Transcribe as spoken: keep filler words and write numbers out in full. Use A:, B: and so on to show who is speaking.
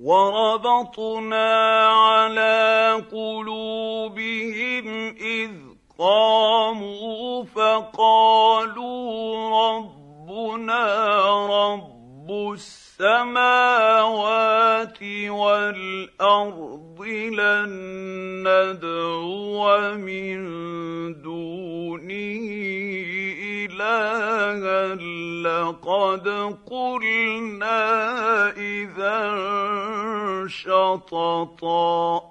A: وربطنا على قلوبهم إذ قاموا فقالوا ربنا رب السماوات والأرض لن ندعو من دونه إلها لقد قلنا إذا شططا.